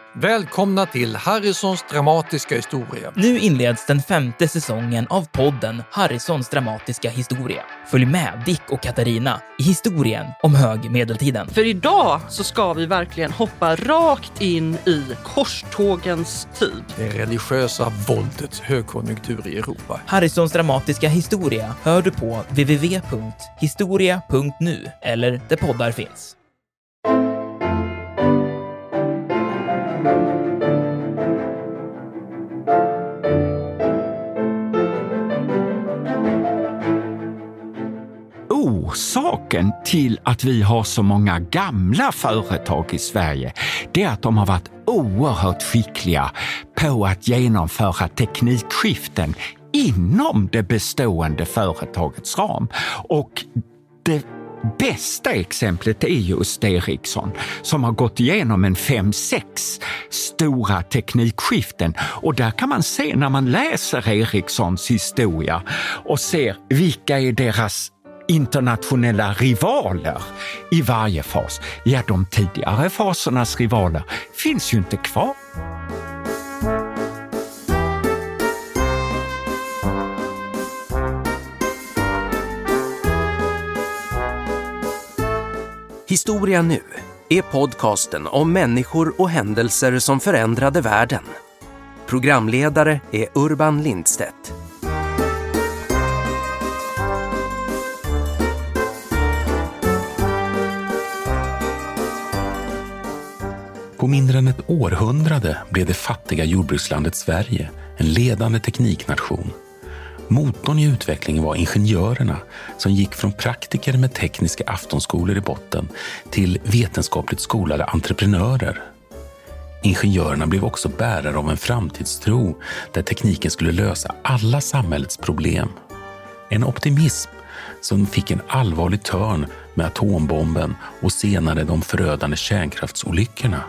Välkomna till Harrisons dramatiska historia. Nu inleds den 5:e säsongen av podden Harrisons dramatiska historia. Följ med Dick och Katarina i historien om högmedeltiden. För idag så ska vi verkligen hoppa rakt in i korstågens tid. Det religiösa våldets högkonjunktur i Europa. Harrisons dramatiska historia hör du på www.historia.nu eller där poddar finns. Orsaken till att vi har så många gamla företag i Sverige, det är att de har varit oerhört skickliga på att genomföra teknikskiften inom det bestående företagets ram. Och det bästa exemplet är just Ericsson som har gått igenom en 5-6 stora teknikskiften, och där kan man se när man läser Ericssons historia och ser vilka är deras internationella rivaler i varje fas. Ja, de tidigare fasernas rivaler finns ju inte kvar. Historia nu är podcasten om människor och händelser som förändrade världen. Programledare är Urban Lindstedt. På mindre än ett århundrade blev det fattiga jordbrukslandet Sverige en ledande tekniknation. Motorn i utvecklingen var ingenjörerna som gick från praktiker med tekniska aftonskolor i botten till vetenskapligt skolade entreprenörer. Ingenjörerna blev också bärare av en framtidstro där tekniken skulle lösa alla samhällets problem. En optimism som fick en allvarlig törn med atombomben och senare de förödande kärnkraftsolyckorna.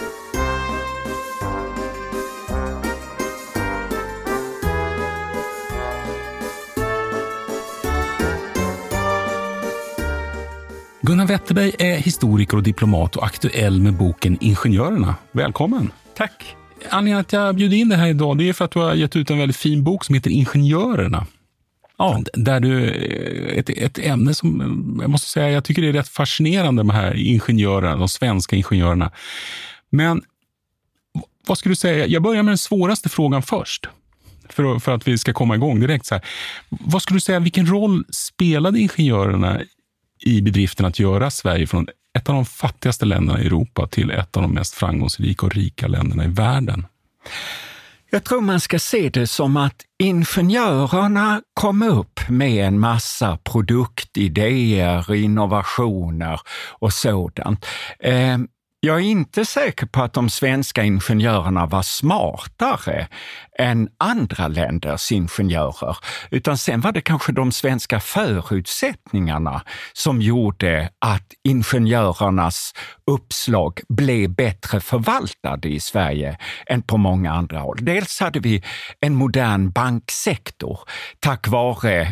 Gunnar Wetterberg är historiker och diplomat och aktuell med boken Ingenjörerna. Välkommen! Tack! Anledningen att jag bjuder in det här idag, det är för att du har gett ut en väldigt fin bok som heter Ingenjörerna. Ja, där du ett ämne som jag måste säga, jag tycker det är rätt fascinerande med här ingenjörerna, de svenska ingenjörerna. Men vad skulle du säga? Jag börjar med den svåraste frågan först. För att vi ska komma igång direkt så här. Vad skulle du säga, vilken roll spelade ingenjörerna i bedriften att göra Sverige från ett av de fattigaste länderna i Europa till ett av de mest framgångsrika och rika länderna i världen? Jag tror man ska se det som att ingenjörerna kom upp med en massa produktidéer, innovationer och sådant. Jag är inte säker på att de svenska ingenjörerna var smartare än andra länders ingenjörer, utan sen var det kanske de svenska förutsättningarna som gjorde att ingenjörernas uppslag blev bättre förvaltade i Sverige än på många andra håll. Dels hade vi en modern banksektor tack vare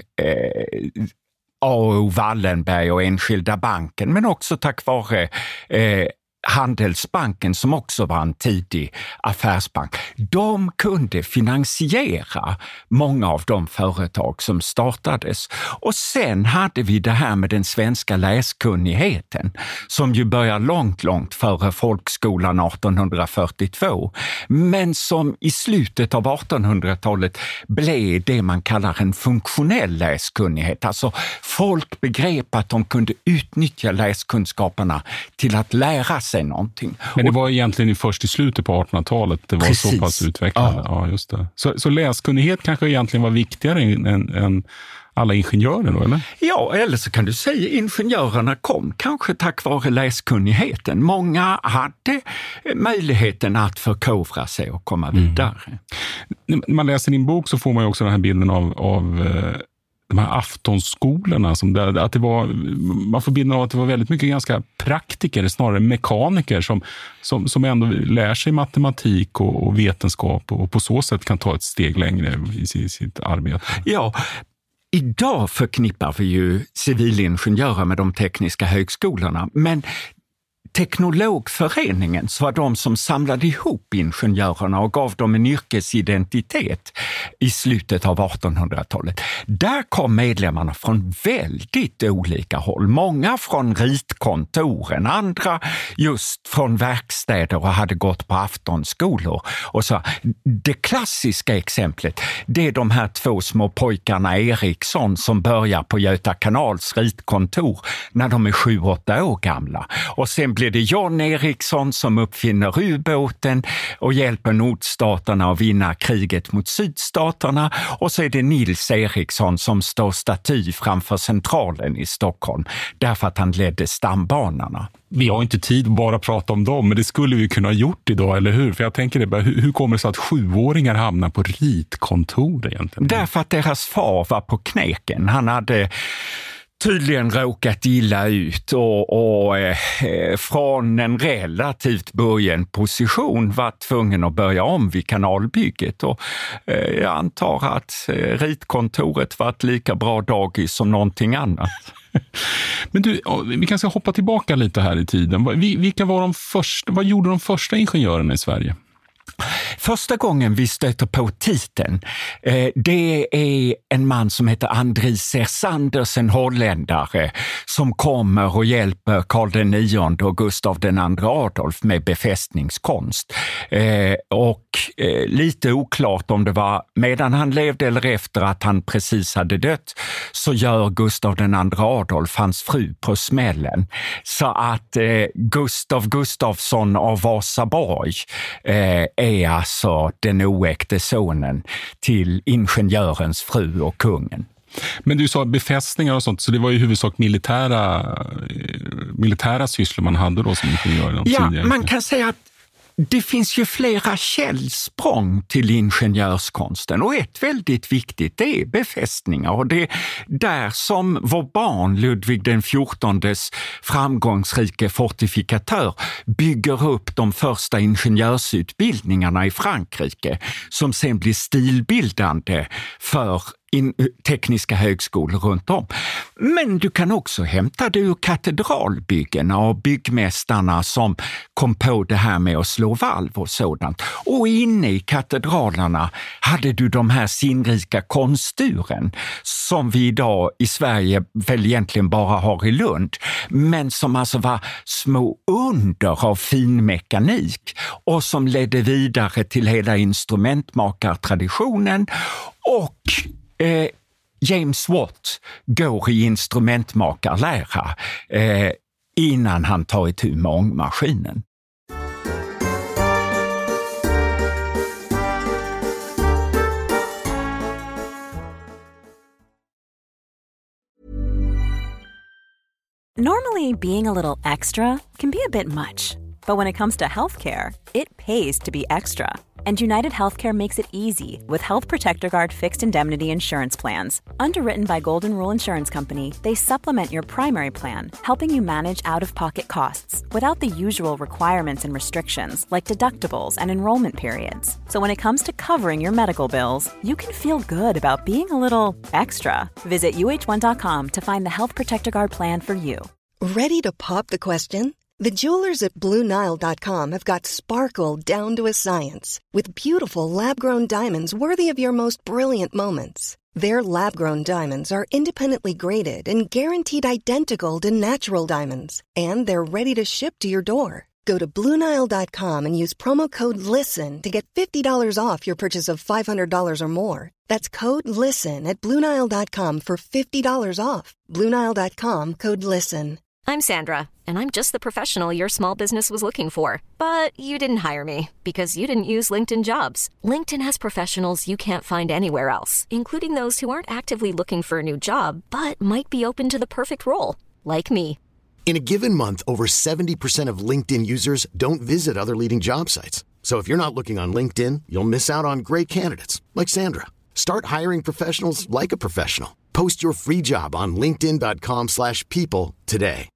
A.O. Wallenberg och Enskilda banken, men också tack vare Handelsbanken som också var en tidig affärsbank. De kunde finansiera många av de företag som startades. Och sen hade vi det här med den svenska läskunnigheten som ju börjar långt före folkskolan 1842. Men som i slutet av 1800-talet blev det man kallar en funktionell läskunnighet. Alltså folk begrep att de kunde utnyttja läskunskaperna till att lära sig någonting. Men det var egentligen först i slutet på 1800-talet det var så pass utvecklande. Ja, just det. Så läskunnighet kanske egentligen var viktigare än alla ingenjörer då, eller? Ja, eller så kan du säga ingenjörerna kom kanske tack vare läskunnigheten. Många hade möjligheten att förkovra sig och komma vidare. När man läser din bok så får man ju också den här bilden av de här aftonskolorna som att det var, man får bilden av att det var väldigt mycket ganska praktiker, snarare mekaniker som ändå lär sig matematik och vetenskap och på så sätt kan ta ett steg längre i sitt arbete. Ja, idag förknippar vi ju civilingenjörer med de tekniska högskolorna, men Teknologföreningen så var de som samlade ihop ingenjörerna och gav dem en yrkesidentitet i slutet av 1800-talet. Där kom medlemmarna från väldigt olika håll. Många från ritkontoren, andra just från verkstäder och hade gått på aftonskolor. Och så, det klassiska exemplet, det är de här två små pojkarna Eriksson som börjar på Göta kanals ritkontor när de är 7-8 år gamla. Och sen blir det John Eriksson som uppfinner ubåten och hjälper nordstaterna att vinna kriget mot sydstaterna. Och så är det Nils Eriksson som står staty framför Centralen i Stockholm därför att han ledde stambanorna. Vi har inte tid att bara prata om dem, men det skulle vi kunna ha gjort idag, eller hur? För jag tänker det bara, hur kommer det sig att 7-åringar hamnar på ritkontor egentligen? Därför att deras far var på knäcken. Han hade tydligen råkat illa ut och från en relativt början position var tvungen att börja om vid kanalbygget. Och jag antar att ritkontoret var ett lika bra dagis som någonting annat. Men du, vi kanske hoppa tillbaka lite här i tiden. Vilka var vad gjorde de första ingenjörerna i Sverige? Första gången vi stöter på titeln, det är en man som heter Andries Sersanders, en holländare som kommer och hjälper Karl IX och Gustav II Adolf med befästningskonst. Lite oklart om det var medan han levde eller efter att han precis hade dött, så gör Gustav II Adolf hans fru på smällen. Så att Gustav Gustafsson av Vasaborg är alltså den oäkte sonen till ingenjörens fru och kungen. Men du sa befästningar och sånt, så det var ju i huvudsak militära sysslor man hade då som ingenjör. Ja, man kan säga att det finns ju flera källsprång till ingenjörskonsten och ett väldigt viktigt, det är befästningar, och det är där som vår barn Ludvig den XIV:s framgångsrike fortifikatör bygger upp de första ingenjörsutbildningarna i Frankrike som sen blir stilbildande för tekniska högskolor runt om. Men du kan också hämta det ur katedralbyggena och byggmästarna som kom på det här med att slå valv och sådant. Och inne i katedralerna hade du de här sinnrika konststuren som vi idag i Sverige väl egentligen bara har i Lund, men som alltså var små under av fin mekanik och som ledde vidare till hela instrumentmakartraditionen. Och James Watt går i instrumentmakarlära innan han tar itu med ångmaskinen. Normally, being a little extra can be a bit much. But when it comes to healthcare, it pays to be extra. And United Healthcare makes it easy with Health Protector Guard fixed indemnity insurance plans. Underwritten by Golden Rule Insurance Company, they supplement your primary plan, helping you manage out-of-pocket costs without the usual requirements and restrictions like deductibles and enrollment periods. So when it comes to covering your medical bills, you can feel good about being a little extra. Visit uh1.com to find the Health Protector Guard plan for you. Ready to pop the question? The jewelers at BlueNile.com have got sparkle down to a science with beautiful lab-grown diamonds worthy of your most brilliant moments. Their lab-grown diamonds are independently graded and guaranteed identical to natural diamonds, and they're ready to ship to your door. Go to BlueNile.com and use promo code LISTEN to get $50 off your purchase of $500 or more. That's code LISTEN at BlueNile.com for $50 off. BlueNile.com, code LISTEN. I'm Sandra, and I'm just the professional your small business was looking for. But you didn't hire me because you didn't use LinkedIn Jobs. LinkedIn has professionals you can't find anywhere else, including those who aren't actively looking for a new job, but might be open to the perfect role, like me. In a given month, over 70% of LinkedIn users don't visit other leading job sites. So if you're not looking on LinkedIn, you'll miss out on great candidates, like Sandra. Start hiring professionals like a professional. Post your free job on linkedin.com/people today.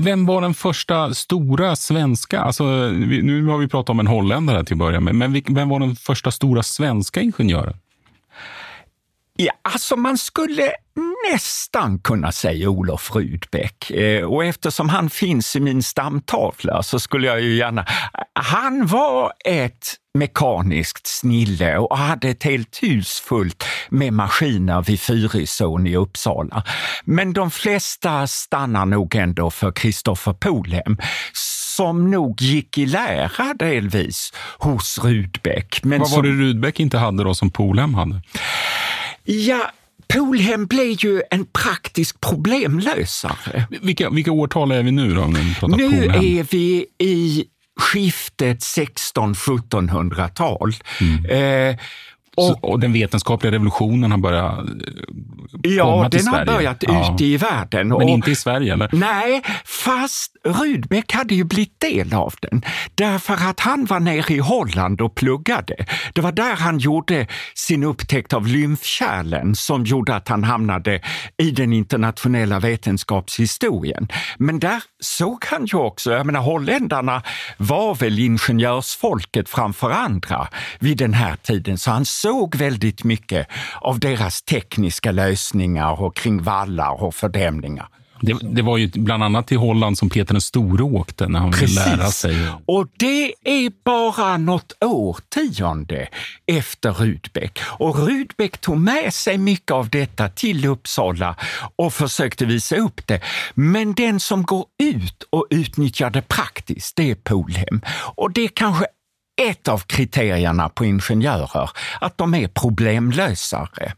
Vem var den första stora svenska, alltså nu har vi pratat om en holländare till att börja med, men vem var den första stora svenska ingenjören? Ja, alltså man skulle nästan kunna säga Olof Rudbeck. Och eftersom han finns i min stamtavla så skulle jag ju gärna... Han var ett mekaniskt snille och hade ett helt hus fullt med maskiner vid Fyrisån i Uppsala. Men de flesta stannar nog ändå för Christopher Polhem, som nog gick i lära delvis hos Rudbeck. Men vad var det Rudbeck inte hade då som Polhem hade? Ja, Polhem blev ju en praktisk problemlösare. Vilka årtal är vi nu då? Nu är vi i skiftet 1600-1700-tal. Och den vetenskapliga revolutionen har börjat komma till Sverige. Ja, den har börjat ute i världen. Men inte i Sverige, eller? Nej, fast Rudbeck hade ju blivit del av den. Därför att han var nere i Holland och pluggade. Det var där han gjorde sin upptäckt av lymfkärlen som gjorde att han hamnade i den internationella vetenskapshistorien. Men där såg han ju också, jag menar holländarna var väl ingenjörsfolket framför andra vid den här tiden, så han såg väldigt mycket av deras tekniska lösningar och kring vallar och fördämningar. Det var ju bland annat till Holland som Peter den store åkte när han ville lära sig. Och det är bara något årtionde efter Rudbeck. Och Rudbeck tog med sig mycket av detta till Uppsala och försökte visa upp det. Men den som går ut och utnyttjar det praktiskt, det är Polhem. Och det är kanske ett av kriterierna på ingenjörer, att de är problemlösare.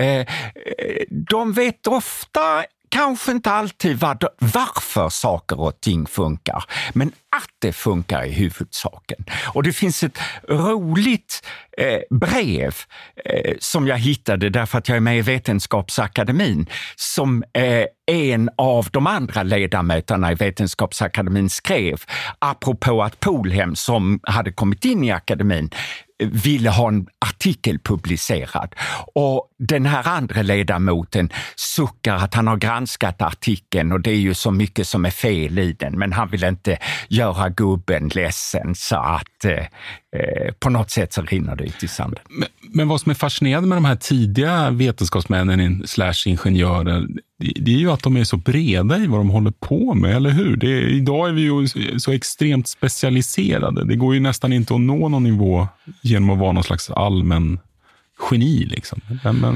De vet ofta, kanske inte alltid varför saker och ting funkar, men att det funkar i huvudsaken. Och det finns ett roligt brev som jag hittade därför att jag är med i Vetenskapsakademin, som en av de andra ledamöterna i Vetenskapsakademin skrev apropå att Polhem, som hade kommit in i akademin, ville ha en artikel publicerad. Och den här andra ledamoten suckar att han har granskat artikeln och det är ju så mycket som är fel i den, men han vill inte göra gubben ledsen, så att på något sätt så rinner det ut i sanden. Men vad som är fascinerande med de här tidiga vetenskapsmännen / ingenjörer, det är ju att de är så breda i vad de håller på med, eller hur? Idag är vi ju så extremt specialiserade. Det går ju nästan inte att nå någon nivå genom att vara någon slags allmän geni liksom. Men...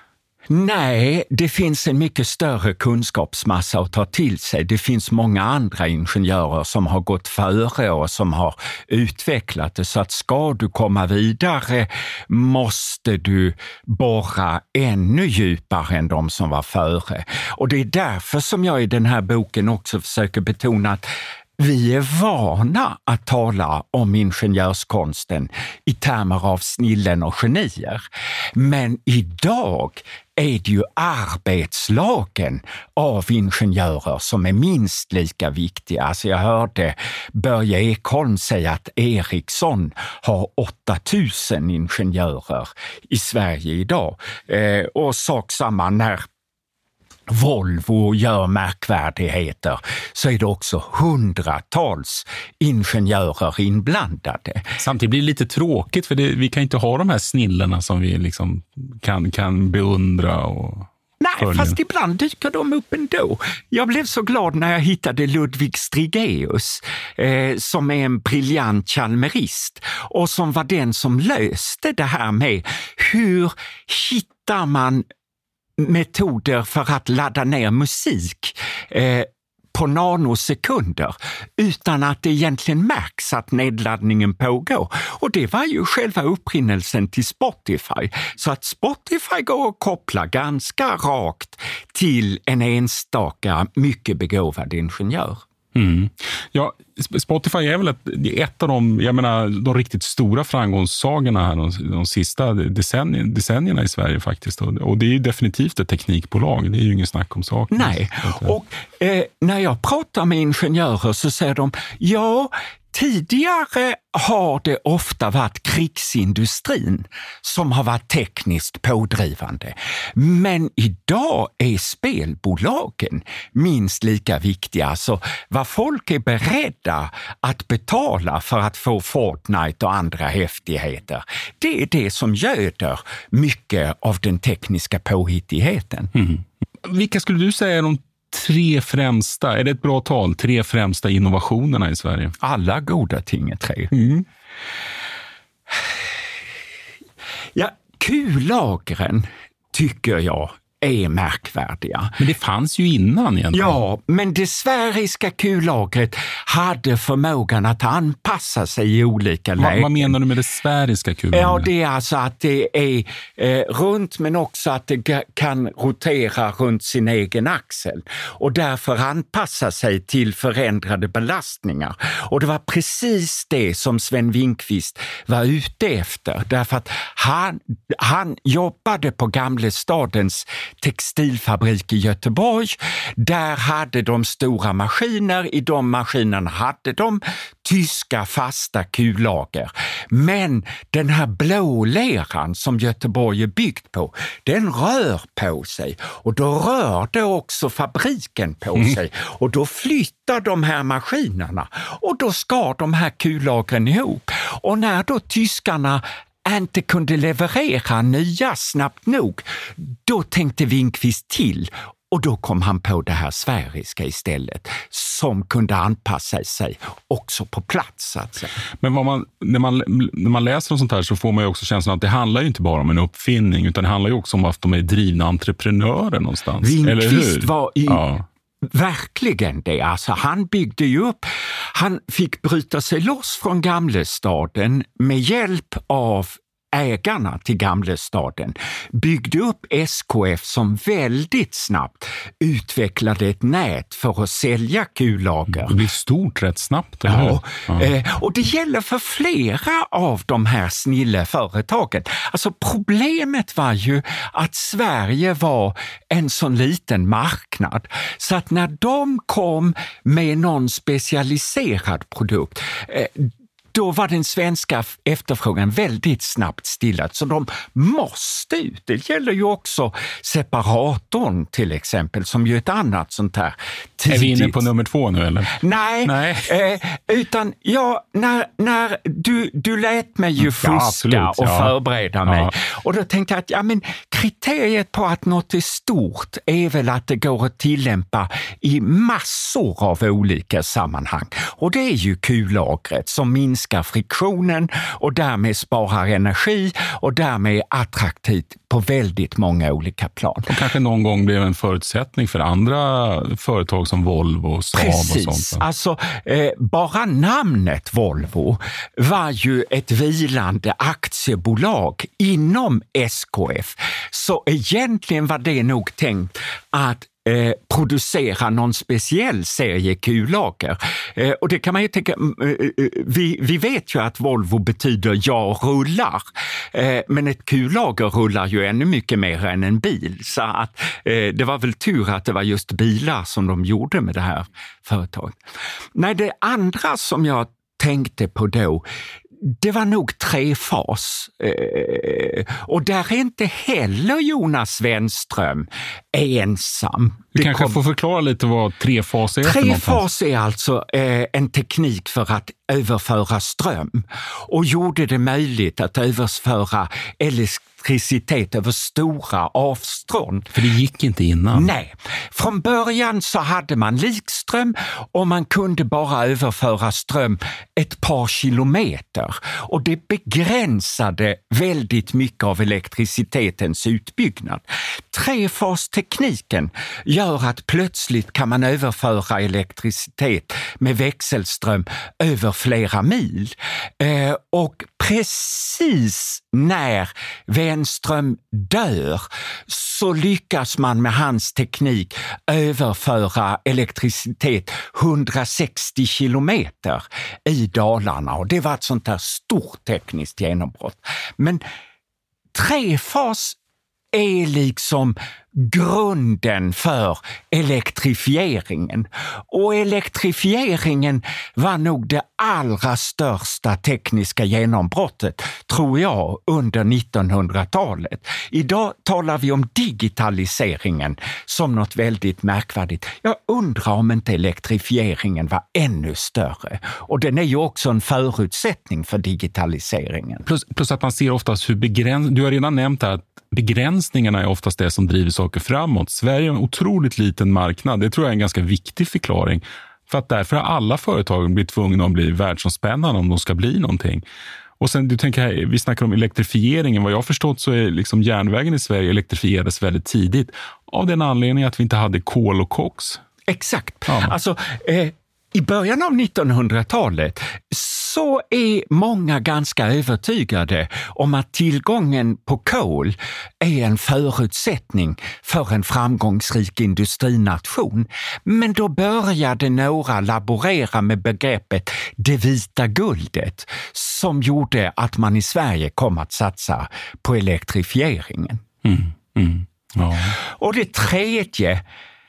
Nej, det finns en mycket större kunskapsmassa att ta till sig. Det finns många andra ingenjörer som har gått före och som har utvecklat det. Så att ska du komma vidare måste du borra ännu djupare än de som var före. Och det är därför som jag i den här boken också försöker betona att vi är vana att tala om ingenjörskonsten i termer av snillen och genier. Men idag är det ju arbetslagen av ingenjörer som är minst lika viktiga. Alltså jag hörde Börje Ekholm säga att Ericsson har 8000 ingenjörer i Sverige idag. Och sak samma när Volvo gör märkvärdigheter, så är det också hundratals ingenjörer inblandade. Samtidigt blir det lite tråkigt, för vi kan inte ha de här snillena som vi liksom kan beundra och... Nej, fast ibland dyker de upp ändå. Jag blev så glad när jag hittade Ludvig Strigeus som är en briljant chalmerist och som var den som löste det här med hur hittar man metoder för att ladda ner musik på nanosekunder utan att det egentligen märks att nedladdningen pågår. Och det var ju själva upprinnelsen till Spotify. Så att Spotify går att koppla ganska rakt till en enstaka mycket begåvad ingenjör. Mm. Ja, Spotify är väl ett av de riktigt stora framgångssagorna här de sista decennierna i Sverige faktiskt. Och det är ju definitivt ett teknikbolag, det är ju ingen snack om saken. Nej, och när jag pratar med ingenjörer så säger de, ja, Tidigare har det ofta varit krigsindustrin som har varit tekniskt pådrivande. Men idag är spelbolagen minst lika viktiga. Alltså vad folk är beredda att betala för att få Fortnite och andra häftigheter. Det är det som göder mycket av den tekniska påhittigheten. Mm. Vilka skulle du säga är de 3 främsta, är det ett bra tal, 3 främsta innovationerna i Sverige? Alla goda ting är 3. Ja, kullagren tycker jag är märkvärdiga. Men det fanns ju innan egentligen. Ja, men det svenska kullagret hade förmågan att anpassa sig i olika lägen. Vad menar du med det svenska kullagret? Ja, det är alltså att det är runt men också att det kan rotera runt sin egen axel och därför anpassa sig till förändrade belastningar. Och det var precis det som Sven Winkvist var ute efter, därför att han jobbade på Gamlestadens textilfabrik i Göteborg. Där hade de stora maskiner. I de maskinerna hade de tyska fasta kullager. Men den här blåleran som Göteborg är byggt på, den rör på sig. Och då rörde också fabriken på sig. Och då flyttar de här maskinerna. Och då skar de här kullagren ihop. Och när då tyskarna inte kunde leverera nya snabbt nog, då tänkte Winkvist till och då kom han på det här sfäriska istället som kunde anpassa sig också på plats. Alltså. Men när man läser om sånt här så får man ju också känslan att det handlar ju inte bara om en uppfinning utan det handlar ju också om att de är drivna entreprenörer någonstans. Winkvist var verkligen det. Alltså, han byggde ju upp, han fick bryta sig loss från Gamlestaden med hjälp av ägarna till Gamlestaden, byggde upp SKF som väldigt snabbt utvecklade ett nät för att sälja kullager. Det blir stort rätt snabbt. Ja. Och det gäller för flera av de här snilleföretagen. Alltså problemet var ju att Sverige var en sån liten marknad så att när de kom med någon specialiserad produkt, då var den svenska efterfrågan väldigt snabbt stillad. Så de måste ut. Det gäller ju också separatorn till exempel, som ju ett annat sånt här tidigt. Är vi inne på nummer 2 nu eller? Nej. Utan när du lät mig ju fuska och förbereda mig. Ja. Och då tänkte jag att kriteriet på att något är stort är väl att det går att tillämpa i massor av olika sammanhang. Och det är ju kullagret som minskar friktionen och därmed sparar energi och därmed är attraktivt på väldigt många olika plan. Och kanske någon gång blev en förutsättning för andra företag som Volvo och Saab. Precis. Och sånt. Alltså bara namnet Volvo var ju ett vilande aktiebolag inom SKF. Så egentligen var det nog tänkt att producera någon speciell serie kullager. Och det kan man ju tänka, vi vet ju att Volvo betyder jag rullar. Men ett kullager rullar ju ännu mycket mer än en bil. Så att det var väl tur att det var just bilar som de gjorde med det här företaget. Nej, det andra som jag tänkte på då, det var nog 3-fas. Och där är inte heller Jonas Svenström ensam. Du kanske får förklara lite vad 3-fas är. 3-fas är alltså en teknik för att överföra ström och gjorde det möjligt att överföra elektricitet över stora avstånd. För det gick inte innan? Nej. Från början så hade man likström och man kunde bara överföra ström ett par kilometer. Och det begränsade väldigt mycket av elektricitetens utbyggnad. 3-fastekniken gör att plötsligt kan man överföra elektricitet med växelström över flera mil. Och precis när Wenström dör så lyckas man med hans teknik överföra elektricitet 160 kilometer i Dalarna. Och det var ett sånt där stort tekniskt genombrott. Men 3-fas är liksom grunden för elektrifieringen. Och elektrifieringen var nog det allra största tekniska genombrottet, tror jag, under 1900-talet. Idag talar vi om digitaliseringen som något väldigt märkvärdigt. Jag undrar om inte elektrifieringen var ännu större. Och den är ju också en förutsättning för digitaliseringen. Plus att man ser oftast hur du har redan nämnt att begränsningarna är oftast det som driver saker framåt. Sverige är en otroligt liten marknad. Det tror jag är en ganska viktig förklaring. För att därför har alla företag blivit tvungna att bli världsomspännande om de ska bli någonting. Och sen, du tänker här, vi snackar om elektrifieringen. Vad jag har förstått så är liksom järnvägen i Sverige elektrifierades väldigt tidigt. Av den anledningen att vi inte hade kol och koks. Exakt. Ja. Alltså, i början av 1900-talet så är många ganska övertygade om att tillgången på kol är en förutsättning för en framgångsrik industrination. Men då började några laborera med begreppet det vita guldet som gjorde att man i Sverige kom att satsa på elektrifieringen. Ja. Och det tredje...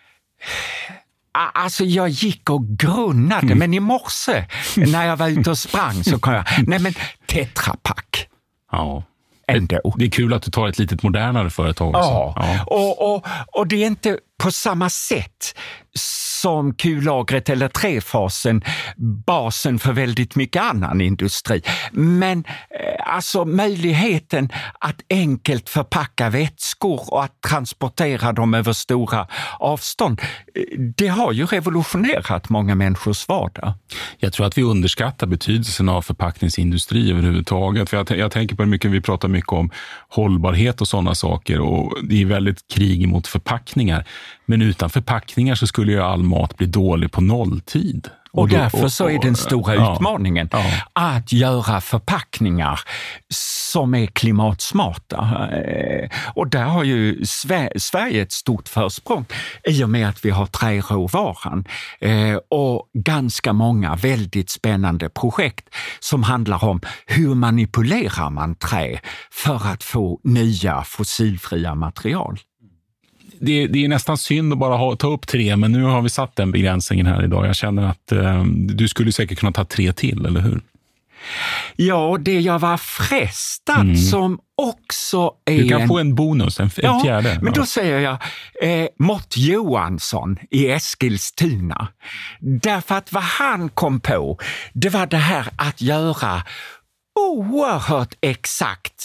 Alltså jag gick och grunnade, men i morse när jag var ute och sprang så kom jag, Tetra Pak. Ja. Ändå. Det är kul att du tar ett litet modernare företag också. Ja. Och det är inte på samma sätt som kullagret eller trefasen basen för väldigt mycket annan industri. Men alltså möjligheten att enkelt förpacka vätskor och att transportera dem över stora avstånd, det har ju revolutionerat många människors vardag. Jag tror att vi underskattar betydelsen av förpackningsindustri överhuvudtaget. För jag tänker på hur mycket vi pratar mycket om hållbarhet och sådana saker, och det är väldigt krig mot förpackningar. Men utan förpackningar så skulle ju all mat bli dålig på nolltid. Och därför så är den stora utmaningen att göra förpackningar som är klimatsmarta. Och där har ju Sverige ett stort försprång i och med att vi har träråvaran och ganska många väldigt spännande projekt som handlar om hur manipulerar man trä för att få nya fossilfria material. Det är nästan synd att bara ta upp 3, men nu har vi satt den begränsningen här idag. Jag känner att du skulle säkert kunna ta 3 till, eller hur? Ja, det jag var frestad som också är... Du kan få en bonus, en fjärde. Men då säger jag Mott Johansson i Eskilstuna. Därför att vad han kom på, det var det här att göra oerhört exakt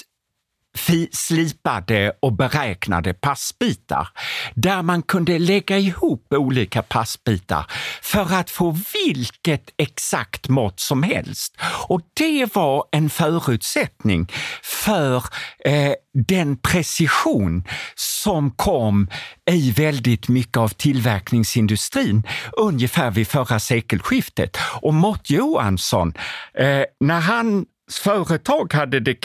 slipade och beräknade passbitar där man kunde lägga ihop olika passbitar för att få vilket exakt mått som helst. Och det var en förutsättning för den precision som kom i väldigt mycket av tillverkningsindustrin ungefär vid förra sekelskiftet. Och Mott Johansson, när hans företag hade det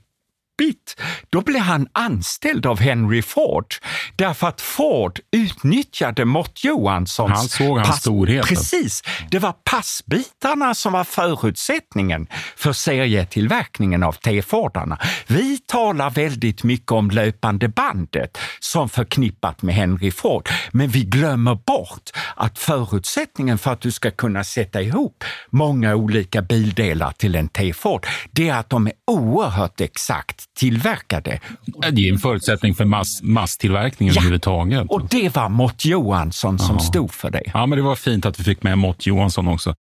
då blev han anställd av Henry Ford därför att Ford utnyttjade Mott Johanssons... Han såg hans storhet. Precis, det var passbitarna som var förutsättningen för serietillverkningen av T-Fordarna. Vi talar väldigt mycket om löpande bandet som förknippat med Henry Ford, men vi glömmer bort att förutsättningen för att du ska kunna sätta ihop många olika bildelar till en T-Ford, det är att de är oerhört exakt tillverkade. Det är en förutsättning för masstillverkningen överhuvudtaget. Och det var Mott Johansson som stod för det. Ja, men det var fint att vi fick med Mott Johansson också.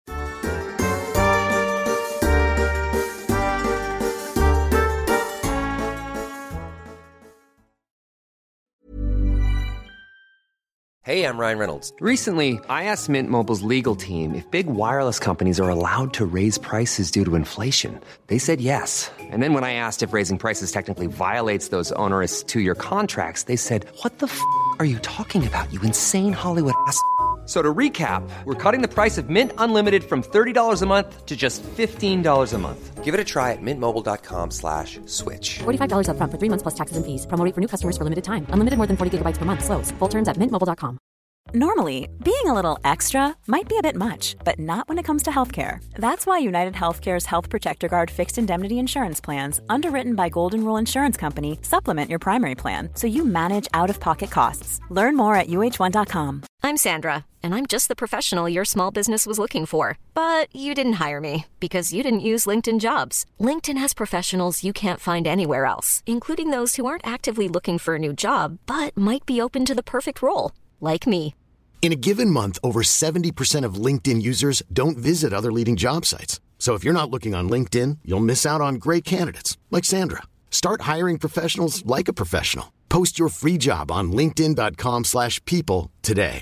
Hey, I'm Ryan Reynolds. Recently, I asked Mint Mobile's legal team if big wireless companies are allowed to raise prices due to inflation. They said yes. And then when I asked if raising prices technically violates those onerous 2-year contracts, they said, "What the f*** are you talking about, you insane Hollywood ass?" So to recap, we're cutting the price of Mint Unlimited from $30 a month to just $15 a month. Give it a try at mintmobile.com/switch. $45 up front for 3 months plus taxes and fees. Promo rate for new customers for limited time. Unlimited more than 40 gigabytes per month slows. Full terms at mintmobile.com. Normally, being a little extra might be a bit much, but not when it comes to healthcare. That's why United Healthcare's Health Protector Guard fixed indemnity insurance plans, underwritten by Golden Rule Insurance Company, supplement your primary plan so you manage out-of-pocket costs. Learn more at uh1.com. I'm Sandra, and I'm just the professional your small business was looking for. But you didn't hire me because you didn't use LinkedIn Jobs. LinkedIn has professionals you can't find anywhere else, including those who aren't actively looking for a new job, but might be open to the perfect role, like me. In a given month, over 70% of LinkedIn users don't visit other leading job sites. So if you're not looking on LinkedIn, you'll miss out on great candidates like Sandra. Start hiring professionals like a professional. Post your free job on linkedin.com/people today.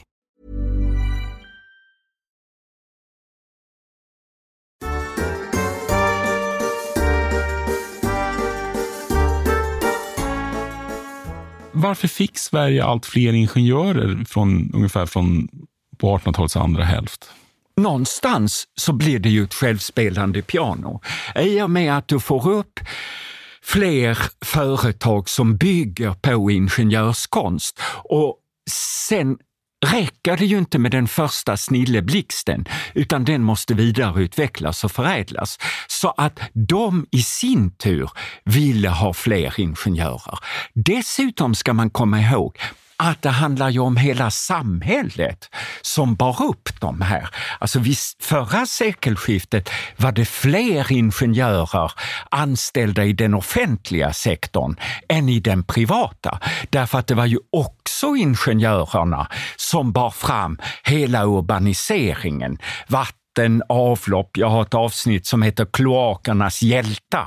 Varför fick Sverige allt fler ingenjörer ungefär från på 1800-talets andra hälft? Någonstans så blir det ju ett självspelande piano. I och med att du får upp fler företag som bygger på ingenjörskonst, och sen räcker det ju inte med den första snilleblixten, utan den måste vidareutvecklas och förädlas, så att de i sin tur ville ha fler ingenjörer. Dessutom ska man komma ihåg att det handlar ju om hela samhället som bar upp de här. Alltså vid förra sekelskiftet var det fler ingenjörer anställda i den offentliga sektorn än i den privata. Därför att det var ju också ingenjörerna som bar fram hela urbaniseringen, avlopp. Jag har ett avsnitt som heter Kloakernas hjältar.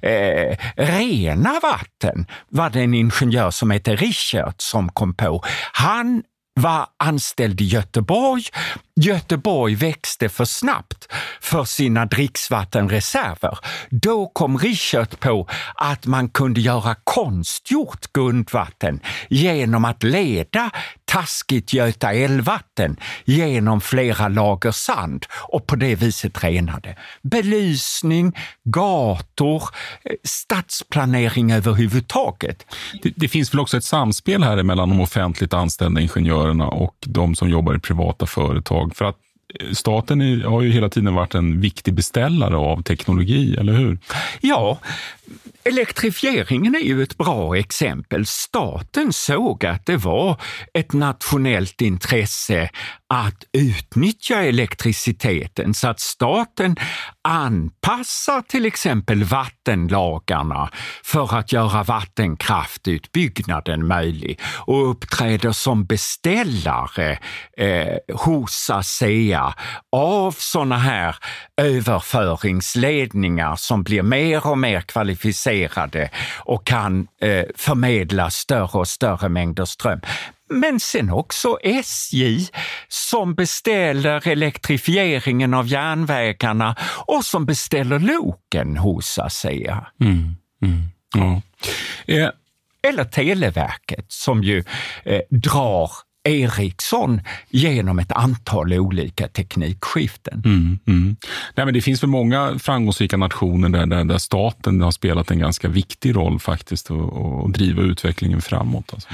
Rena vatten var det en ingenjör som heter Richard som kom på. Han var anställd i Göteborg. Göteborg växte för snabbt för sina dricksvattenreserver. Då kom Richard på att man kunde göra konstgjort grundvatten genom att leda taskigt Göta älvvatten genom flera lager sand och på det viset renade. Belysning, gator, stadsplanering överhuvudtaget. Det finns väl också ett samspel här mellan de offentligt anställda ingenjörerna och de som jobbar i privata företag. För att staten har ju hela tiden varit en viktig beställare av teknologi, eller hur? Ja, elektrifieringen är ju ett bra exempel. Staten såg att det var ett nationellt intresse att utnyttja elektriciteten, så att staten anpassar till exempel vattenlagarna för att göra vattenkraftutbyggnaden möjlig och uppträder som beställare hos ASEA av såna här överföringsledningar som blir mer och mer kvalificerade och kan förmedla större och större mängder ström. Men sen också SJ som beställer elektrifieringen av järnvägarna och som beställer loken hos ASEA. Ja. Eller Televerket som ju drar Ericsson genom ett antal olika teknikskiften. Nej, men det finns väl många framgångsrika nationer där staten har spelat en ganska viktig roll faktiskt och driva utvecklingen framåt. Alltså.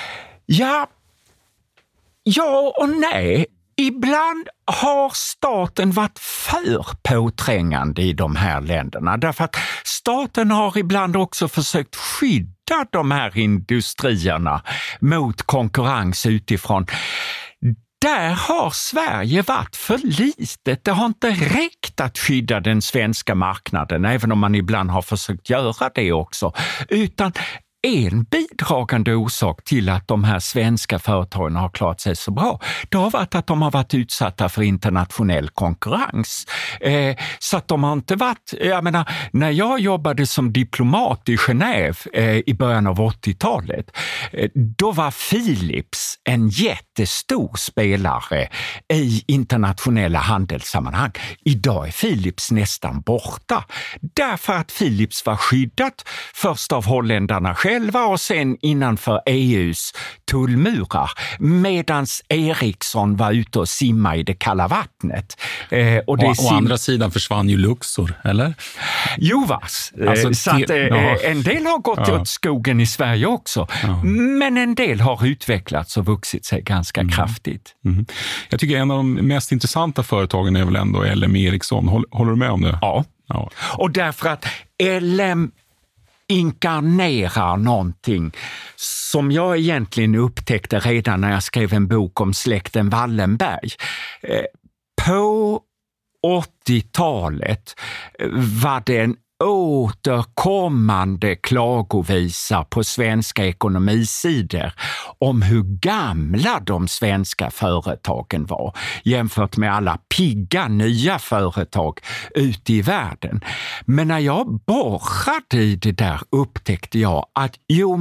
Ja och nej. Ibland har staten varit för påträngande i de här länderna, därför att staten har ibland också försökt skydda de här industrierna mot konkurrens utifrån. Där har Sverige varit för litet. Det har inte räckt att skydda den svenska marknaden, även om man ibland har försökt göra det också, utan en bidragande orsak till att de här svenska företagen har klarat sig så bra, det har varit att de har varit utsatta för internationell konkurrens. Så att de har inte varit, jag menar, när jag jobbade som diplomat i Genève i början av 80-talet, då var Philips en jättestor spelare i internationella handelssammanhang. Idag är Philips nästan borta, därför att Philips var skyddat först av holländarna själva och sen innanför EUs tullmurar, medans Ericsson var ute och simma i det kalla vattnet. Och å andra sidan försvann ju Luxor, eller? Jo, så att en del har gått åt skogen i Sverige också, men en del har utvecklats och vuxit sig ganska kraftigt. Mm. Jag tycker en av de mest intressanta företagen är väl ändå LM Ericsson. Håller du med om det? Ja. Och därför att LM inkarnerar någonting som jag egentligen upptäckte redan när jag skrev en bok om släkten Wallenberg. På 80-talet var det en återkommande klagovisa på svenska ekonomisidor om hur gamla de svenska företagen var jämfört med alla pigga nya företag ute i världen. Men när jag borrade i det där upptäckte jag att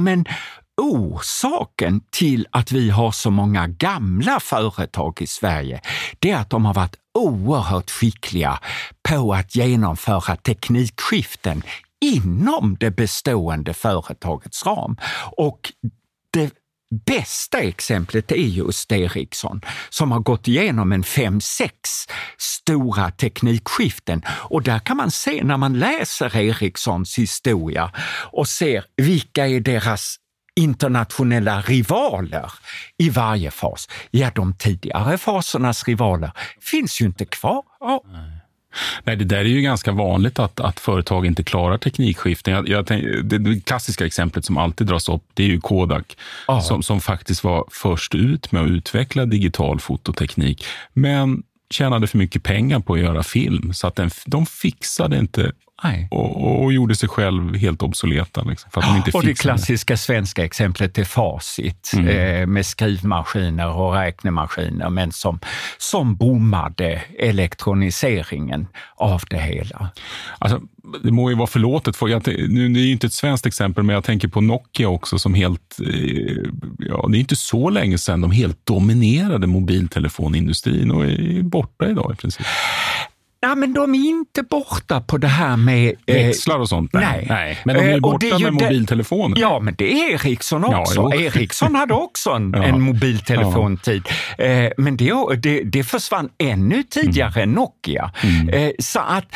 orsaken till att vi har så många gamla företag i Sverige, det är att de har varit oerhört skickliga på att genomföra teknikskiften inom det bestående företagets ram. Och det bästa exemplet är just Ericsson som har gått igenom en 5-6 stora teknikskiften. Och där kan man se när man läser Ericssons historia och ser vilka är deras internationella rivaler i varje fas. Ja, de tidigare fasernas rivaler finns ju inte kvar. Ja. Nej, det där är ju ganska vanligt att företag inte klarar teknikskiften. Det klassiska exemplet som alltid dras upp, det är ju Kodak som faktiskt var först ut med att utveckla digital fototeknik, men tjänade för mycket pengar på att göra film så att de fixade inte och gjorde sig själv helt obsoleta. Liksom, för att de inte och det klassiska svenska exemplet är Facit med skrivmaskiner och räknemaskiner, men som bommade elektroniseringen av det hela. Alltså, det må ju vara förlåtet för nu är det ju inte ett svenskt exempel, men jag tänker på Nokia också som helt, det är inte så länge sedan de helt dominerade mobiltelefonindustrin och är borta idag i princip. Ja, men de är inte borta på det här med växlar och sånt. Nej. Men de är borta med mobiltelefoner. Ja, men det är Ericsson också. Ja, Ericsson hade också en mobiltelefontid. Men det försvann ännu tidigare än Nokia. Så att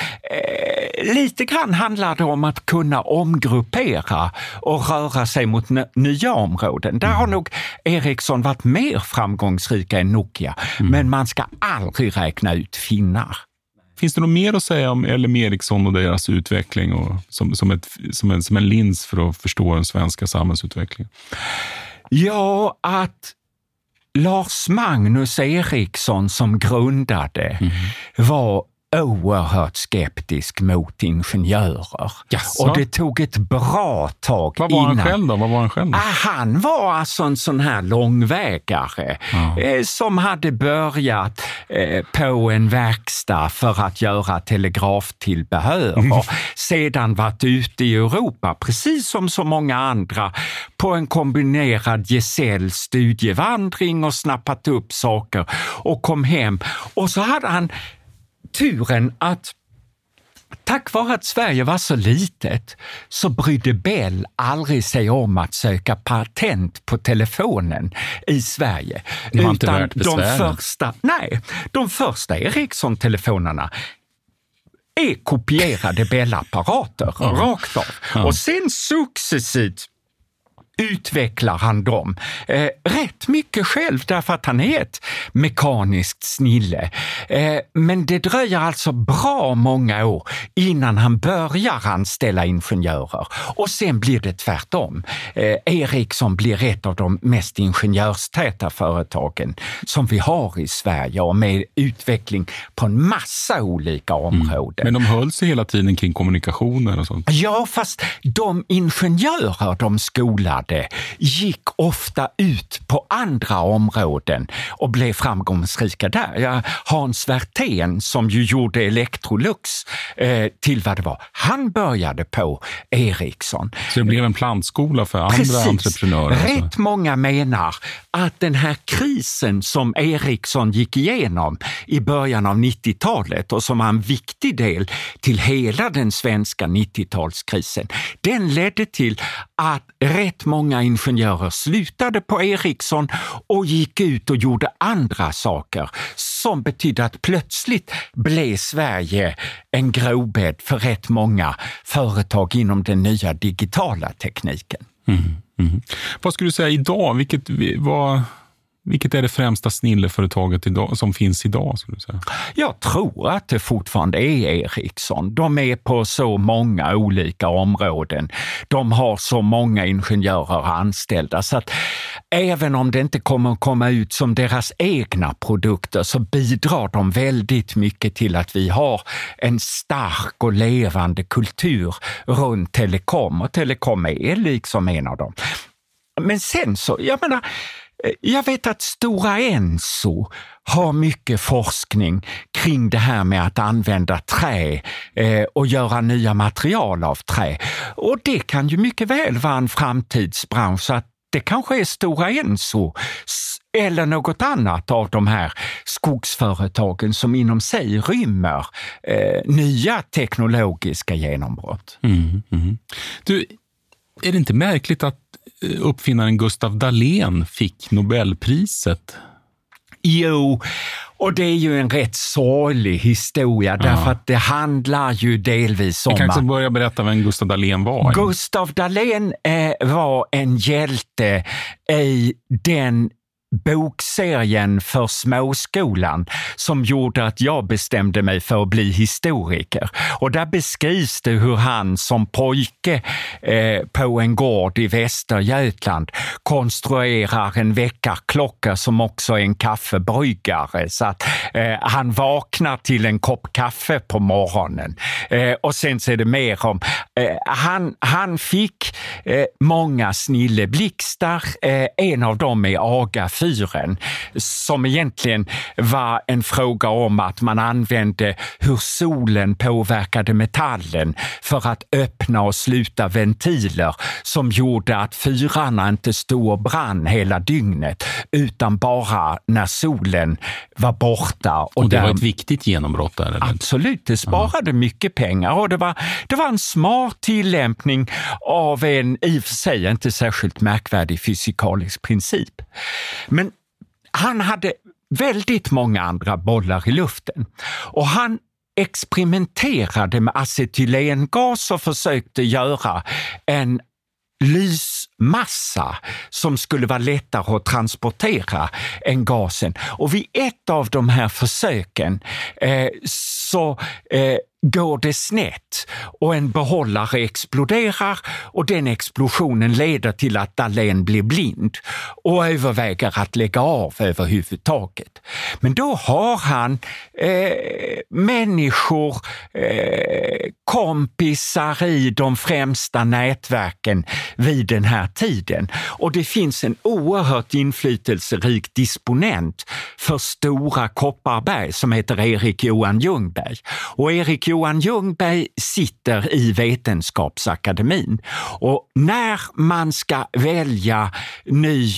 lite grann handlar det om att kunna omgruppera och röra sig mot nya områden. Där har nog Ericsson varit mer framgångsrika än Nokia. Men man ska aldrig räkna ut finnar. Finns det något mer att säga om LM Ericsson och deras utveckling och som en lins för att förstå den svenska samhällsutvecklingen? Ja, att Lars Magnus Ericsson som grundade var oerhört skeptisk mot ingenjörer. Jaså? Och det tog ett bra tag innan. Vad var han själv då? Han var alltså en sån här långvägare som hade börjat på en verkstad för att göra telegraftillbehör och sedan varit ute i Europa, precis som så många andra, på en kombinerad gesällstudievandring och snappat upp saker och kom hem. Och så hade han turen att tack vare att Sverige var så litet så brydde Bell aldrig sig om att söka patent på telefonen i Sverige. Det var inte värt besvären. De första Ericsson-telefonerna är kopierade Bell-apparater rakt av. Och sen successivt utvecklar han dem rätt mycket själv därför att han är ett mekaniskt snille. Men det dröjer alltså bra många år innan han börjar anställa ingenjörer. Och sen blir det tvärtom. Ericsson blir ett av de mest ingenjörstäta företagen som vi har i Sverige och med utveckling på en massa olika områden. Men de höll sig hela tiden kring kommunikationer och sånt? Ja, fast de ingenjörer de skolade gick ofta ut på andra områden och blev framgångsrika där. Hans Werthén som ju gjorde Electrolux till vad det var. Han började på Ericsson. Så det blev en plantskola för andra entreprenörer? Rätt många menar att den här krisen som Ericsson gick igenom i början av 90-talet och som var en viktig del till hela den svenska 90-talskrisen, den ledde till att rätt många ingenjörer slutade på Ericsson och gick ut och gjorde andra saker som betydde att plötsligt blev Sverige en grobädd för rätt många företag inom den nya digitala tekniken. Vad skulle du säga idag? Vilket är det främsta snilleföretaget idag, som finns idag, skulle du säga? Jag tror att det fortfarande är Ericsson. De är på så många olika områden. De har så många ingenjörer anställda, så att även om det inte kommer att komma ut som deras egna produkter så bidrar de väldigt mycket till att vi har en stark och levande kultur runt telekom, och telekom är liksom en av dem. Men sen så, jag vet att Stora Enso har mycket forskning kring det här med att använda trä och göra nya material av trä. Och det kan ju mycket väl vara en framtidsbransch, så att det kanske är Stora Enso eller något annat av de här skogsföretagen som inom sig rymmer nya teknologiska genombrott. Du, är det inte märkligt att uppfinnaren Gustav Dalén fick Nobelpriset? Jo, och det är ju en rätt sorglig historia därför att det handlar ju delvis om... Jag kan också börja berätta vem Gustav Dalén var. Gustav Dalén var en hjälte i den bokserien för småskolan som gjorde att jag bestämde mig för att bli historiker. Och där beskrivs det hur han som pojke på en gård i Västergötland konstruerar en väckarklocka som också är en kaffebryggare, så att han vaknar till en kopp kaffe på morgonen. Och sen så är det mer om han fick många snilleblixtar. En av dem är Agafyren, som egentligen var en fråga om att man använde hur solen påverkade metallen för att öppna och sluta ventiler som gjorde att fyrarna inte stod och brann hela dygnet utan bara när solen var borta. Och det var ett viktigt genombrott där? Eller? Absolut, det sparade mycket pengar, och det var en smart tillämpning av en i och för sig inte särskilt märkvärdig fysikalisk princip. Men han hade väldigt många andra bollar i luften, och han experimenterade med acetylengas och försökte göra en lysmassa som skulle vara lättare att transportera än gasen. Och vid ett av de här försöken så går det snett och en behållare exploderar, och den explosionen leder till att Dalén blir blind och överväger att lägga av överhuvudtaget. Men då har han människor, kompisar i de främsta nätverken vid den här tiden, och det finns en oerhört inflytelserik disponent för Stora Kopparberg som heter Erik Johan Ljungberg. Och Erik Johan Ljungberg sitter i Vetenskapsakademin, och när man ska välja ny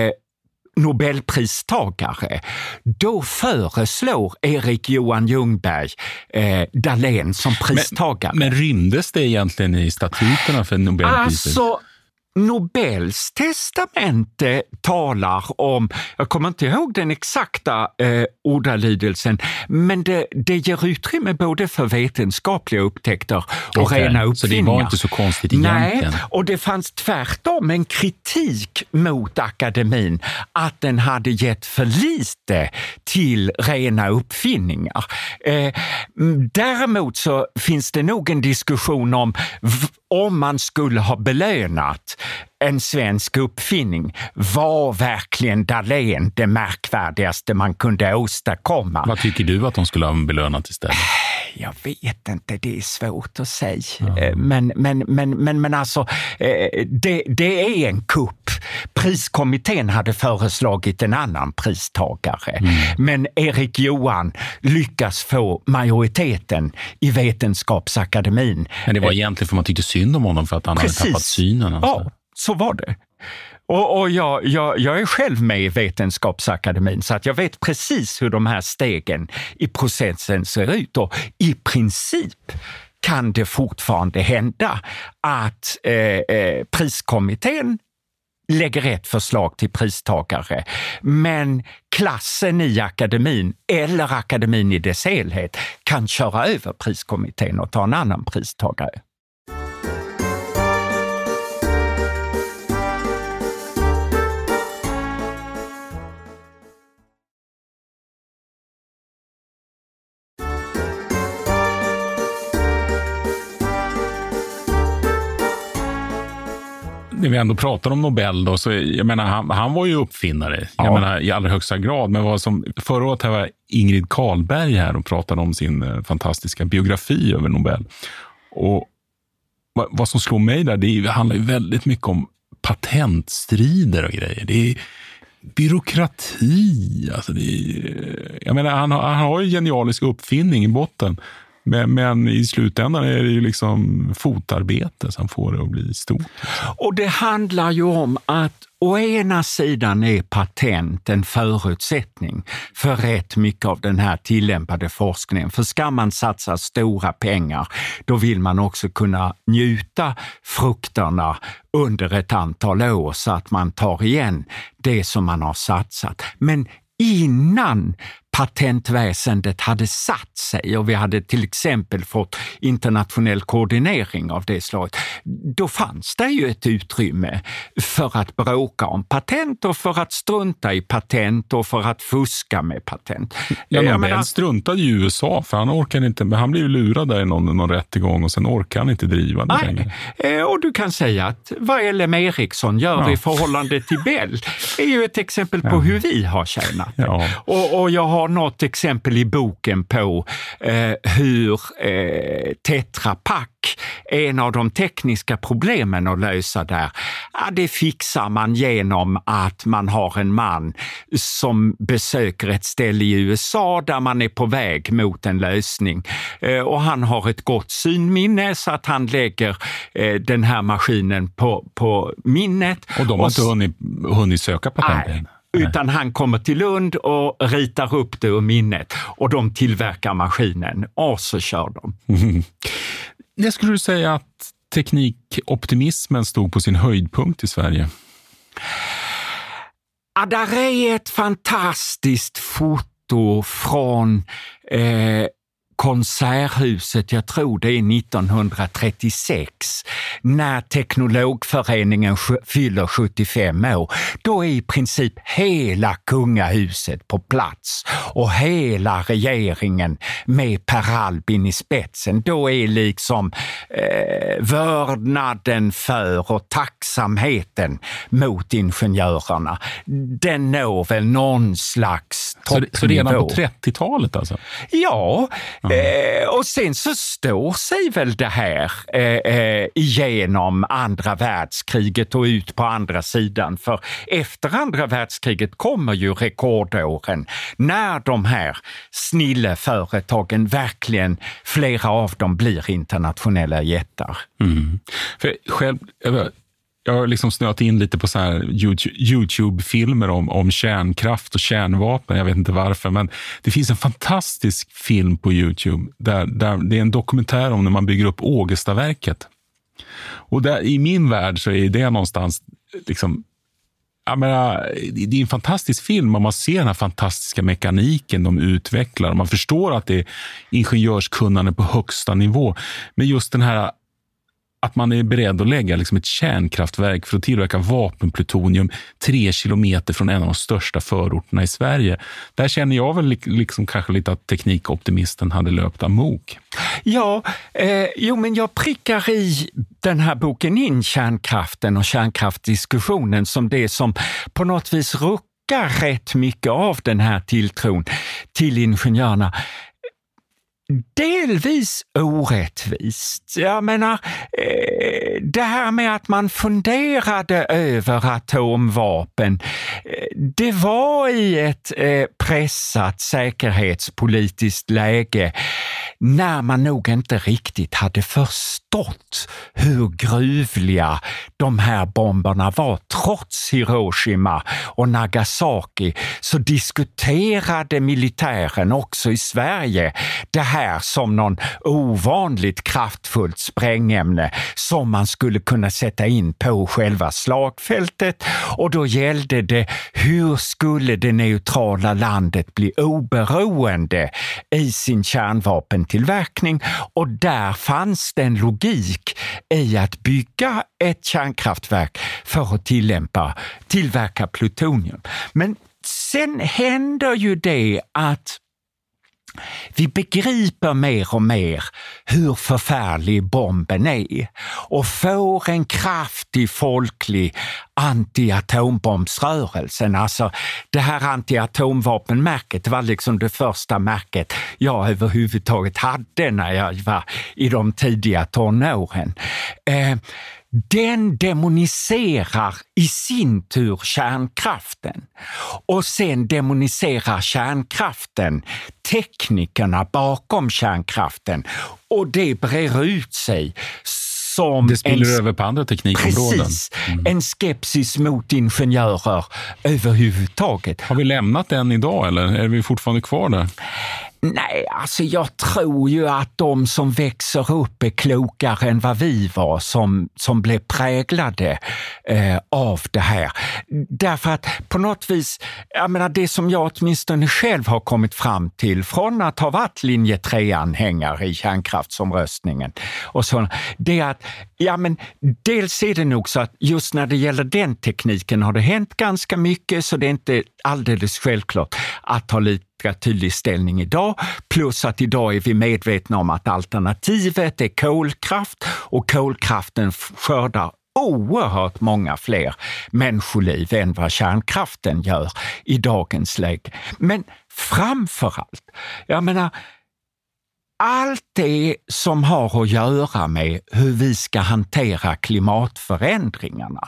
Nobelpristagare, då föreslår Erik Johan Ljungberg Dalén som pristagare. Men rymdes det egentligen i statuterna för Nobelpriset? Alltså, Nobels testamente talar om, jag kommer inte ihåg den exakta ordalydelsen, men det ger utrymme både för vetenskapliga upptäckter och rena uppfinningar. Så det var inte så konstigt egentligen. Nej, och det fanns tvärtom en kritik mot akademin att den hade gett för lite till rena uppfinningar. Däremot så finns det nog en diskussion om man skulle ha belönat en svensk uppfinning, var verkligen Dalén det märkvärdigaste man kunde åstadkomma. Vad tycker du att de skulle ha belönat istället? Jag vet inte, det är svårt att säga. Men alltså, det är en kupp. Priskommittén hade föreslagit en annan pristagare. Men Erik Johan lyckas få majoriteten i Vetenskapsakademin. Men det var egentligen för man tyckte synd om honom för att han hade tappat synen. Alltså. Ja, så var det. Och jag är själv med i Vetenskapsakademin, så att jag vet precis hur de här stegen i processen ser ut. Och i princip kan det fortfarande hända att priskommittén lägger ett förslag till pristagare, men klassen i akademin eller akademin i dess helhet kan köra över priskommittén och ta en annan pristagare. när vi ändå pratar om Nobel då, så jag menar, han var ju uppfinnare. Jag menar, i allra högsta grad. Men förra året här var Ingrid Carlberg här och pratade om sin fantastiska biografi över Nobel. Och vad som slår mig där, det handlar ju väldigt mycket om patentstrider och grejer. Det är byråkrati. Alltså jag menar, han har ju en genialisk uppfinning i botten. Men i slutändan är det ju liksom fotarbete som får det att bli stort. Och det handlar ju om att å ena sidan är patent en förutsättning för rätt mycket av den här tillämpade forskningen. För ska man satsa stora pengar, då vill man också kunna njuta frukterna under ett antal år så att man tar igen det som man har satsat. Men innan patentväsendet hade satt sig och vi hade till exempel fått internationell koordinering av det slaget, då fanns det ju ett utrymme för att bråka om patent och för att strunta i patent och för att fuska med patent. Nobel struntade ju i USA för han orkade inte, men han blev lurad där i någon rättegång och sen orkade han inte driva det längre. Och du kan säga att vad LM Ericsson gör i förhållande till Bell är ju ett exempel på hur vi har tjänat. Ja. Och jag har något exempel i boken på hur Tetra Pak, en av de tekniska problemen att lösa där, det fixar man genom att man har en man som besöker ett ställe i USA där man är på väg mot en lösning. Och han har ett gott synminne så att han lägger den här maskinen på minnet. Och de har inte hunnit söka patent. Utan han kommer till Lund och ritar upp det ur minnet och de tillverkar maskinen och så kör de. Det skulle du säga att teknikoptimismen stod på sin höjdpunkt i Sverige? Ja, där är ett fantastiskt foto från Konserthuset, jag tror det är 1936, när Teknologföreningen fyller 75 år. Då är i princip hela kungahuset på plats och hela regeringen med Per Albin i spetsen. Då är liksom vördnaden för och tacksamheten mot ingenjörerna, den når väl någon slags toppnivå. Så redan på 30-talet alltså? Ja, och sen så står sig väl det här igenom andra världskriget och ut på andra sidan. För efter andra världskriget kommer ju rekordåren när de här snilleföretagen verkligen, flera av dem blir internationella jättar. För själv, jag har liksom snöat in lite på så här YouTube-filmer om kärnkraft och kärnvapen. Jag vet inte varför, men det finns en fantastisk film på YouTube där det är en dokumentär om när man bygger upp Ågestaverket. Och där, i min värld så är det någonstans liksom, jag menar, det är en fantastisk film och man ser den här fantastiska mekaniken de utvecklar och man förstår att det är ingenjörskunnande på högsta nivå. Men just den här att man är beredd att lägga liksom ett kärnkraftverk för att tillverka vapenplutonium 3 kilometer från en av de största förorterna i Sverige. Där känner jag väl liksom kanske lite att teknikoptimisten hade löpt amok. Ja, men jag prickar i den här boken in kärnkraften och kärnkraftdiskussionen som det som på något vis ruckar rätt mycket av den här tilltron till ingenjörerna. Delvis orättvist. Jag menar, det här med att man funderade över atomvapen, det var i ett pressat säkerhetspolitiskt läge när man nog inte riktigt hade förstått hur gruvliga de här bomberna var. Trots Hiroshima och Nagasaki så diskuterade militären också i Sverige det här som någon ovanligt kraftfullt sprängämne som man skulle kunna sätta in på själva slagfältet. Och då gällde det hur skulle det neutrala landet bli oberoende i sin kärnvapentillverkning, och där fanns det en logik i att bygga ett kärnkraftverk för att tillverka plutonium. Men sen händer ju det att vi begriper mer och mer hur förfärlig bomben är och får en kraftig folklig anti-atombombsrörelsen. Alltså det här anti-atomvapenmärket var liksom det första märket jag överhuvudtaget hade när jag var i de tidiga tonåren. Den demoniserar i sin tur kärnkraften och sen demoniserar kärnkraften teknikerna bakom kärnkraften och det brer ut sig som det spiller över på andra teknikområden. Precis, en skepsis mot ingenjörer överhuvudtaget. Har vi lämnat den idag eller är vi fortfarande kvar där? Nej, alltså jag tror ju att de som växer upp är klokare än vad vi var som blev präglade av det här. Därför att på något vis, jag menar det som jag åtminstone själv har kommit fram till från att ha varit linje 3-anhängare i kärnkraftsomröstningen och så, det är att dels är det nog så att just när det gäller den tekniken har det hänt ganska mycket så det är inte alldeles självklart att ta lite tydlig ställning idag, plus att idag är vi medvetna om att alternativet är kolkraft och kolkraften skördar oerhört många fler människoliv än vad kärnkraften gör i dagens läge. Men framförallt, jag menar, allt det som har att göra med hur vi ska hantera klimatförändringarna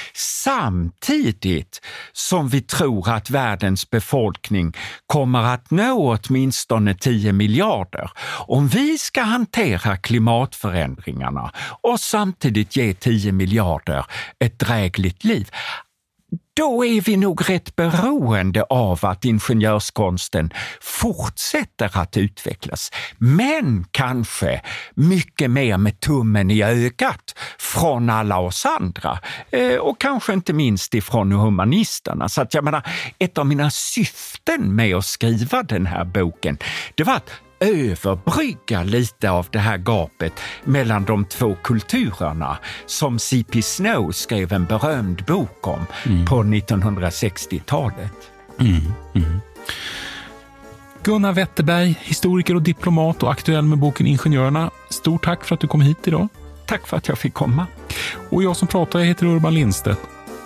samtidigt som vi tror att världens befolkning kommer att nå åtminstone 10 miljarder. Om vi ska hantera klimatförändringarna och samtidigt ge 10 miljarder ett drägligt liv, då är vi nog rätt beroende av att ingenjörskonsten fortsätter att utvecklas. Men kanske mycket mer med tummen i ögat från alla oss andra. Och kanske inte minst ifrån humanisterna. Så att jag menar, ett av mina syften med att skriva den här boken, det var att överbrygga lite av det här gapet mellan de två kulturerna som C.P. Snow skrev en berömd bok om på 1960-talet. Gunnar Wetterberg, historiker och diplomat och aktuell med boken Ingenjörerna. Stort tack för att du kom hit idag. Tack för att jag fick komma. Och jag som pratar, jag heter Urban Lindstedt.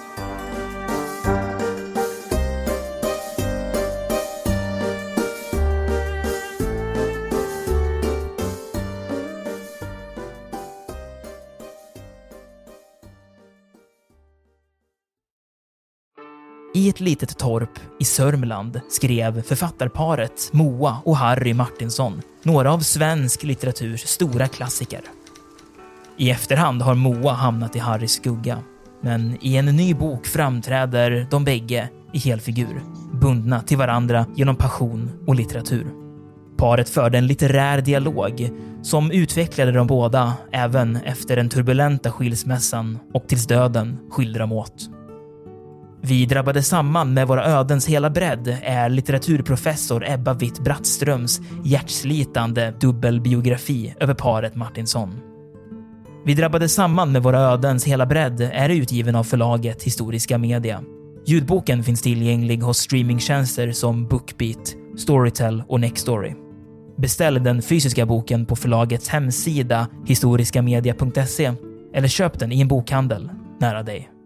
I ett litet torp i Sörmland skrev författarparet Moa och Harry Martinsson några av svensk litteraturs stora klassiker. I efterhand har Moa hamnat i Harrys skugga, men i en ny bok framträder de bägge i helfigur, bundna till varandra genom passion och litteratur. Paret förde en litterär dialog som utvecklade de båda även efter den turbulenta skilsmässan och tills döden skilde dem åt. Vi drabbade samman med våra ödens hela bredd är litteraturprofessor Ebba Witt-Brattströms hjärtslitande dubbelbiografi över paret Martinsson. Vi drabbade samman med våra ödens hela bredd är utgiven av förlaget Historiska Media. Ljudboken finns tillgänglig hos streamingtjänster som Bookbeat, Storytel och Nextory. Beställ den fysiska boken på förlagets hemsida historiskamedia.se eller köp den i en bokhandel nära dig.